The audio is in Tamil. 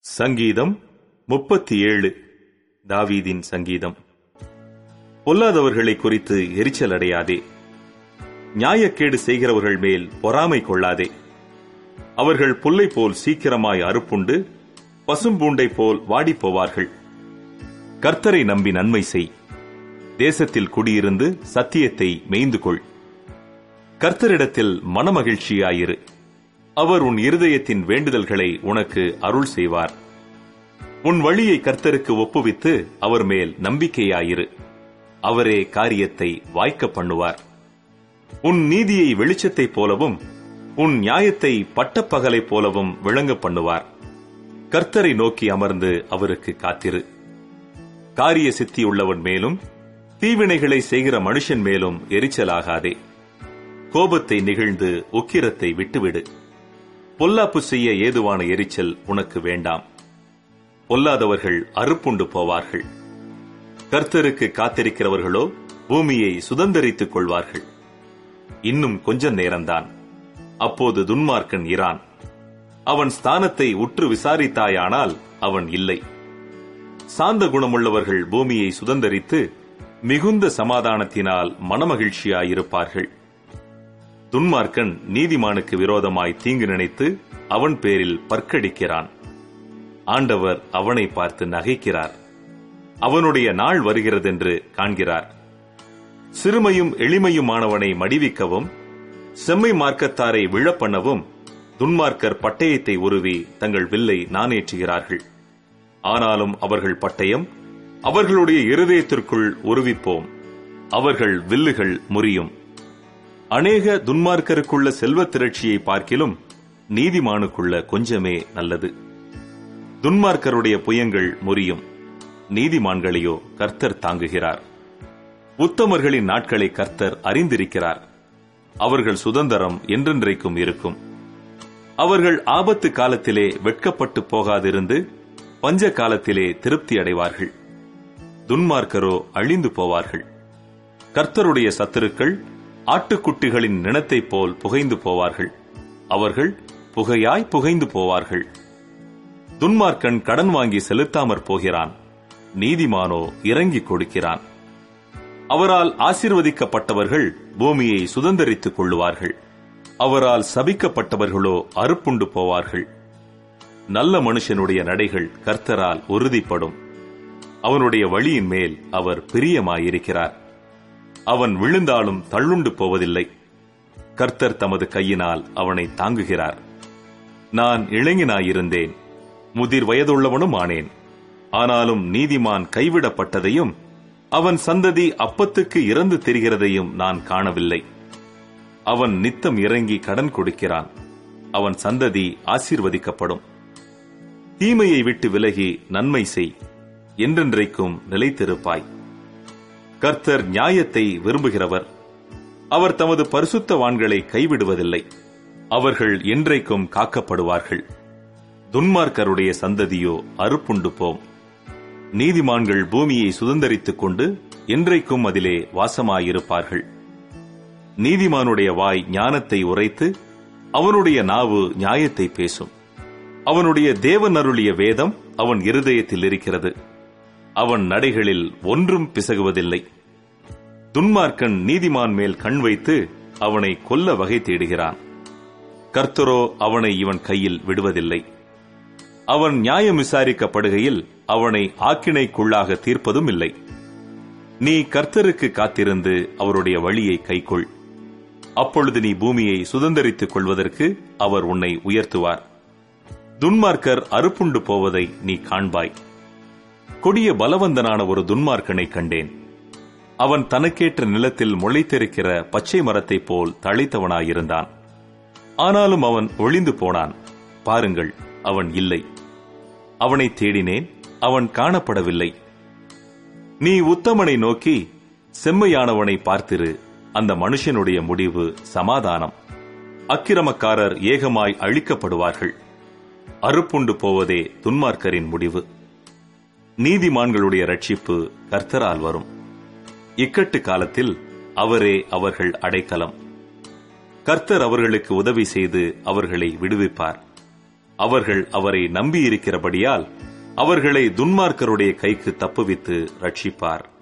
சங்கீதம் 37. தாவீதின் சங்கீதம். பொல்லாதவர்களை குறித்து எரிச்சல் அடையாதே, நியாயக்கேடு செய்கிறவர்கள் மேல் பொறாமை கொள்ளாதே. அவர்கள் புல்லை போல் சீக்கிரமாய் அறுப்புண்டு பசும்பூண்டை போல் வாடிப்போவார்கள். கர்த்தரை நம்பி நன்மை செய், தேசத்தில் குடியிருந்து சத்தியத்தை மேய்ந்து கொள். கர்த்தரிடத்தில் மனமகிழ்ச்சியாயிரு, அவர் உன் இருதயத்தின் வேண்டுதல்களை உனக்கு அருள் செய்வார். உன் வழியை கர்த்தருக்கு ஒப்புவித்து அவர் மேல் நம்பிக்கையாயிரு, அவரே காரியத்தை வாய்க்க பண்ணுவார். உன் நீதியை வெளிச்சத்தைப் போலவும் உன் நியாயத்தை பட்டப்பகலைப் போலவும் விளங்க பண்ணுவார். கர்த்தரை நோக்கி அமர்ந்து அவருக்கு காத்திரு. காரிய சித்தியுள்ளவன் மேலும் தீவினைகளை செய்கிற மனுஷன் மேலும் எரிச்சலாகாதே. கோபத்தை நெகிழ்ந்து உக்கிரத்தை விட்டுவிடு. பொல்லாப்பு செய்ய ஏதுவான எரிச்சல் உனக்கு வேண்டாம். பொல்லாதவர்கள் அறுப்புண்டு போவார்கள். கர்த்தருக்கு காத்திருக்கிறவர்களோ பூமியை சுதந்தரித்துக் கொள்வார்கள். இன்னும் கொஞ்ச நேரம்தான், அப்போது துன்மார்க்கன் இரான். அவன் ஸ்தானத்தை உற்று விசாரித்தாயானால் அவன் இல்லை. சாந்த குணமுள்ளவர்கள் பூமியை சுதந்தரித்து மிகுந்த சமாதானத்தினால் மனமகிழ்ச்சியாயிருப்பார்கள். துன்மார்க்கன் நீதிமானுக்கு விரோதமாய் தீங்கு நினைத்து அவன் பேரில் பற்கடிக்கிறான். ஆண்டவர் அவனை பார்த்து நகைக்கிறார். அவனுடைய நாள் வருகிறதென்று காண்கிறார். சிறுமையும் எளிமையுமானவனை மடிவிக்கவும் செம்மை மார்க்கத்தாரை விழப்பண்ணவும் துன்மார்க்கர் பட்டயத்தை உருவி தங்கள் வில்லை நாணேற்றுகிறார்கள். ஆனாலும் அவர்கள் பட்டயம் அவர்களுடைய இருதயத்திற்குள் உருவிப்போம், அவர்கள் வில்லுகள் முறியும். அநேக துன்மார்க்கருக்குள்ள செல்வ திரட்சியை பார்க்கிலும் நீதிமானுக்குள்ள கொஞ்சமே நல்லது. துன்மார்க்கருடைய புயங்கள் முறியும், நீதிமான்களையோ கர்த்தர் தாங்குகிறார். உத்தமர்களின் நாட்களை கர்த்தர் அறிந்திருக்கிறார். அவர்கள் சுதந்திரம் என்றென்றைக்கும் இருக்கும். அவர்கள் ஆபத்து காலத்திலே வெட்கப்பட்டு போகாதிருந்து பஞ்ச காலத்திலே திருப்தி அடைவார்கள். துன்மார்க்கரோ அழிந்து போவார்கள். கர்த்தருடைய சத்துருக்கள் ஆட்டுக்குட்டிகளின் நிணத்தைப் போல் புகைந்து போவார்கள். அவர்கள் புகையாய் புகைந்து போவார்கள். துன்மார்க்கன் கடன் வாங்கி செலுத்தாமற் போகிறான், நீதிமானோ இறங்கிக் கொடுக்கிறான். அவரால் ஆசீர்வதிக்கப்பட்டவர்கள் பூமியை சுதந்தரித்துக் கொள்ளுவார்கள். அவரால் சபிக்கப்பட்டவர்களோ அறுப்புண்டு போவார்கள். நல்ல மனுஷனுடைய நடைகள் கர்த்தரால் உறுதிப்படும். அவனுடைய வழியின் மேல் அவர் பிரியமாயிருக்கிறார். அவன் விழுந்தாலும் தள்ளுண்டு போவதில்லை. கர்த்தர் தமது கையினால் அவனை தாங்குகிறார். நான் இளைஞனாயிருந்தேன், முதிர் வயதுள்ளவனும் ஆனேன். ஆனாலும் நீதிமான் கைவிடப்பட்டதையும் அவன் சந்ததி அப்பத்துக்கு இறந்து தெரிகிறதையும் நான் காணவில்லை. அவன் நித்தம் இறங்கி கடன் கொடுக்கிறான். அவன் சந்ததி ஆசீர்வதிக்கப்படும். தீமையை விட்டு விலகி நன்மை செய், என்றென்றைக்கும் நிலைத்திருப்பாய். கர்த்தர் நியாயத்தை விரும்புகிறவர். அவர் தமது பரிசுத்தவான்களை கைவிடுவதில்லை. அவர்கள் என்றைக்கும் காக்கப்படுவார்கள். துன்மார்க்கருடைய சந்ததியோ அறுப்புண்டு போம். நீதிமான்கள் பூமியை சுதந்தரித்துக் கொண்டு என்றைக்கும் அதிலே வாசமாயிருப்பார்கள். நீதிமானுடைய வாய் ஞானத்தை உரைத்து அவனுடைய நாவு நியாயத்தை பேசும். அவனுடைய தேவன் அருளிய வேதம் அவன் இருதயத்தில் இருக்கிறது. அவன் நடைகளில் ஒன்றும் பிசகுவதில்லை. துன்மார்க்கன் நீதிமான் மேல் கண் வைத்து அவனை கொல்ல வகை தேடுகிறான். கர்த்தரோ அவனை இவன் கையில் விடுவதில்லை. அவன் நியாயம் விசாரிக்கப்படுகையில் அவனை ஆக்கினைக்குள்ளாக தீர்ப்பதும் இல்லை. நீ கர்த்தருக்கு காத்திருந்து அவருடைய வழியை கைக்கொள். அப்பொழுது நீ பூமியை சுதந்தரித்துக் கொள்வதற்கு அவர் உன்னை உயர்த்துவார். துன்மார்க்கர் அறுப்புண்டு போவதை நீ காண்பாய். கொடிய பலவந்தனான ஒரு துன்மார்க்கனை கண்டேன். அவன் தனக்கேற்ற நிலத்தில் முளைத்திருக்கிற பச்சை மரத்தைப் போல் தழைத்தவனாயிருந்தான். ஆனாலும் அவன் ஒளிந்து போனான். பாருங்கள், அவன் இல்லை. அவனை தேடினேன், அவன் காணப்படவில்லை. நீ உத்தமனை நோக்கி செம்மையானவனை பார்த்திரு, அந்த மனுஷனுடைய முடிவு சமாதானம். அக்கிரமக்காரர் ஏகமாய் அழிக்கப்படுவார்கள். அறுப்புண்டு போவதே துன்மார்க்கரின் முடிவு. நீதிமான்களுடைய ரட்சிப்பு கர்த்தரால் வரும். இக்கட்டு காலத்தில் அவரே அவர்கள் அடைக்கலம். கர்த்தர் அவர்களுக்கு உதவி செய்து அவர்களை விடுவிப்பார். அவர்கள் அவரை நம்பியிருக்கிறபடியால் அவர்களை துன்மார்க்கருடைய கைக்கு தப்புவித்து ரட்சிப்பார்.